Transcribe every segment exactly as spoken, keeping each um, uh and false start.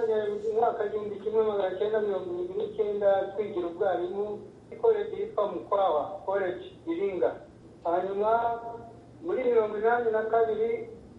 twatangiye mu mwaka w'igihumbi kimwe magana cyenda mirongo irindwi n'icyenda twigira ubwarimu college yitwa Mukwawa college Iringa. Hanyuma muri mirongo inani na kabiri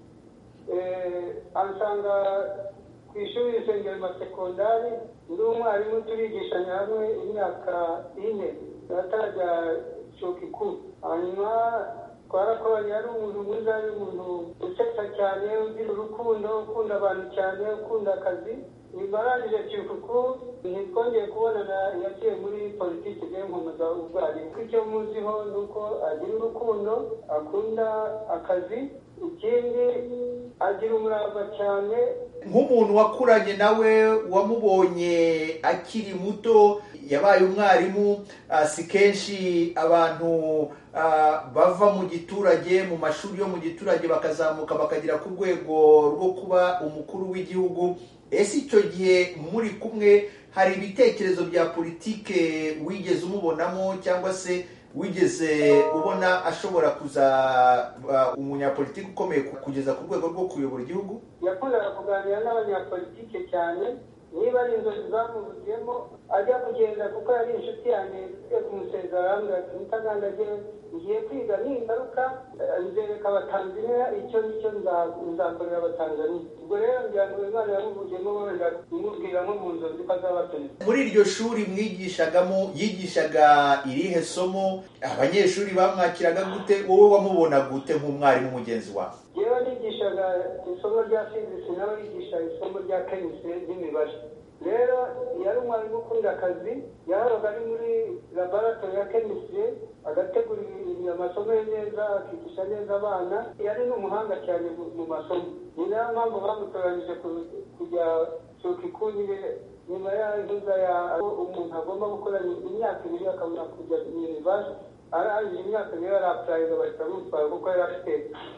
ansanga ku ishuri risengero masekondari ndi umwarimu turigishanya hamwe imyaka ine atajya shokiku. Hanyuma twarakoranye, ari umuntu mwiza, ari umuntu usetsa cyane, ugira urukundo, ukunda abantu cyane, ukunda akazi. Nibarangije cyukuku ntitwongeye kubonana, yagiye muri politiki byo nkomeza ubwarimu. Icyo muziho ni uko agira urukundo, akunda akazi, ikindi agira umurava cyane. Nk'umuntu wakuranye nawe, wamubonye akiri muto, yabaye umwarimu, si kenshi abantu bava mu giturage, mu mashuri yo mu giturage bakazamuka bakagera ku rwego rwo kuba umukuru w'igihugu. Ese icyo gihe muri kumwe hari ibitekerezo bya politike wigeze umubonamo, cyangwa se wigeze ubona ashobora kuza umunyapolitiki ukomeye kugeza ku rwego rwo kuyobora igihugu? Yakundaga kuganira n'abanyapolitike cyane, niba ari inzozi zamuvuyemo ajya kugenda, kuko yari inshuti yanjye kumusezera arambwira ati mutaganda ngiye kwiga n'ingaruka nzereka abatanzaniya icyo nicyo nzakorera abatanzaniya. Ubwo rero ngira ngo Imana yamuvuyemo wenda imubwiramo mu nzozi ko azabaperezida. Muri iryo shuri mwigishagamo, yigishaga irihe somo? Abanyeshuri bamwakiraga gute? Wowe wamubona gute nk'umwarimu mugenzi wawe? Yewe nigishaga isomo rya physics, nawe yigisha isomo rya chemistry n'imibare. Rero yari umwarimu ukunda akazi, yahoraga ari muri laboratoire ya chemistry, agategura amasomo ye neza, akigisha neza abana. Yari n'umuhanga cyane mu masomo. Ni nayo mpamvu bamutoranyije kujya shokikunire nyuma y'intuza ya umuntu agomba gukora imyaka ibiri akabona kujya university. Arangije imyaka rero arapurayinga bahita bamutwara kuko yari afite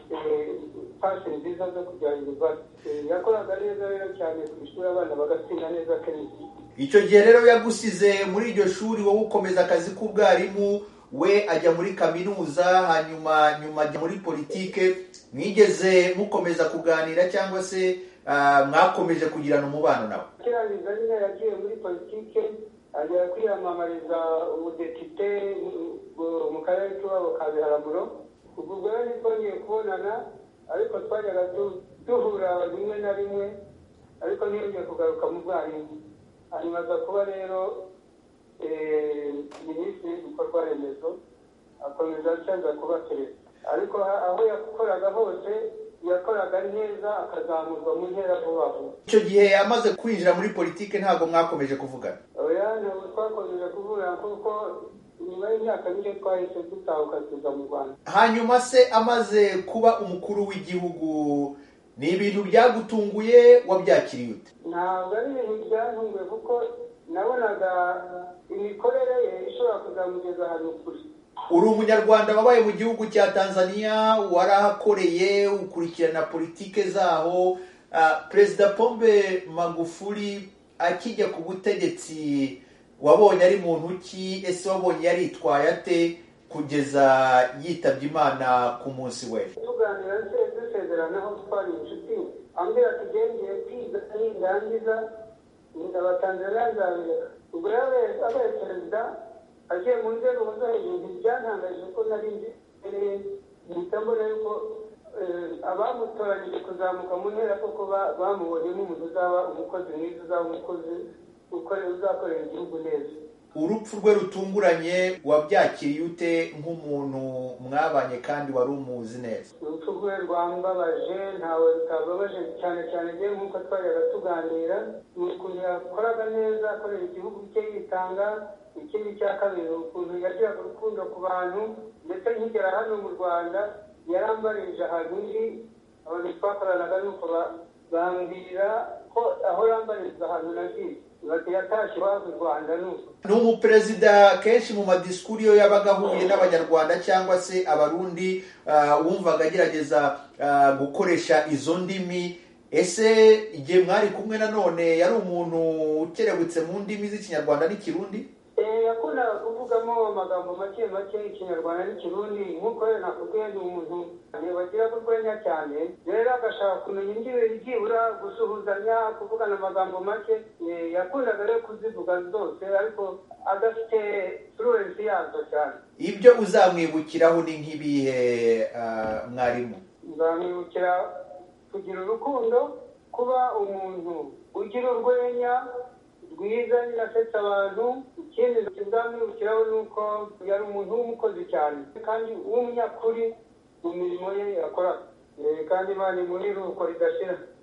pasi nziza zo kujya university. Yakoraga neza rero cyane ku ishuri, abana bagatsinda neza kenshi. Icyo gihe rero yagusize muri iryo shuri, wowe ukomeza akazi k'ubwarimu, we ajya muri kaminuza, hanyuma nyuma ajya muri politike. Mwigeze mukomeza kuganira cyangwa se mwakomeje kugirana umubano nawe? Kirangiza nyine yagiye muri politike, ajya kwiyamamariza ubudepite mu karere k'iwabo ka Biharamuro. Ubwo rero ntitwongeye kubonana, ariko twajyaga duhura rimwe na rimwe, ariko ntiyongeye kugaruka mu bwarimu. Hanyuma aza kuba rero minisitiri w'ibikorwa remezo, akomeza acaza kuba perezida. Ariko aho yakoraga hose yakoraga neza, akazamurwa mu ntera vuba vuba. Icyo gihe amaze kwinjira muri politike ntabwo mwakomeje kuvugana? Oya, ntabwo twakomeje kuvugana kuko nyuma y'imyaka mike twahise dutahuka tuza mu Rwanda. Hanyuma se amaze kuba umukuru w'igihugu, ni ibintu byagutunguye, wabyakiriye ute? Ntabwo ari ibintu byantunguye kuko nabonaga imikorere ye ishobora kuzamugeza ahantu kure. Uri umunyarwanda wabaye mu gihugu cya Tanzania, warahakoreye, ukurikirana politike zaho. Uh, Perezida Pombe Magufuli akijya ku butegetsi wabonye ari muntu ki? Ese wabonye yaritwaye ate kugeza yitabye Imana ku munsi we? Tuganira dusezeranaho twari inshuti, ambwira ati ngiye kwiga nindangiza ndabatanzaniya nzabireka. Ubwo rero abaye perezida agiye mu nzego zo hejuru, byantangaje ko nari mpita mbona yuko abamutoranyije kuzamuka mu ntera koko bamubonyemo umuntu uzaba umukozi mwiza, uzaba umukozi uzakorera igihugu neza. Urupfu rwe rutunguranye wabyakiriye ute nk'umuntu mwabanye kandi wari umuzi neza? Urupfu rwe rwambabaje, ntawe rutababaje cyane cyane njye nk'uko twajyaga tuganira. Ni ukuntu yakoraga neza, akorera igihugu cye yitanga. Ikindi cya kabiri, ukuntu yagiraga urukundo ku bantu, ndetse nkigera hano mu Rwanda yarambarije ahantu ndi, abantu twakoranaga nuko bambwira ko aho yambariza ahantu nagiye bati yatashye iwabo u Rwanda. Nuko ni umuperezida kenshi mu madisikuru iyo yabaga ahuye n'abanyarwanda cyangwa se abarundi, uh, wumvaga agerageza uh, gukoresha izo ndimi. Ese igihe mwari kumwe nanone yari umuntu ukerebutse mu ndimi z'ikinyarwanda n'ikirundi? yakundaga kuvugamo amagambo make make ikinyarwanda n'ikirundi nk'uko nakubwiye ni umuntu bagira urwenya cyane rero agashaka kumenya indimi byibura gusuhuzanya kuvugana amagambo make yakundaga rero kuzivuga zose ariko adafite fluency yazo cyane. Ibyo uzamwibukiraho ni nk'ibihe mwarimu? Nzamwibukira kugira urukundo, kuba umuntu ugira urwenya rwiza nyirasetsa abantu. Ikindi nzamwibukiraho ni uko yari umuntu w'umukozi cyane kandi w'umunyakuri mu mirimo ye yakoraga kandi Imana imuri ruko ridashira.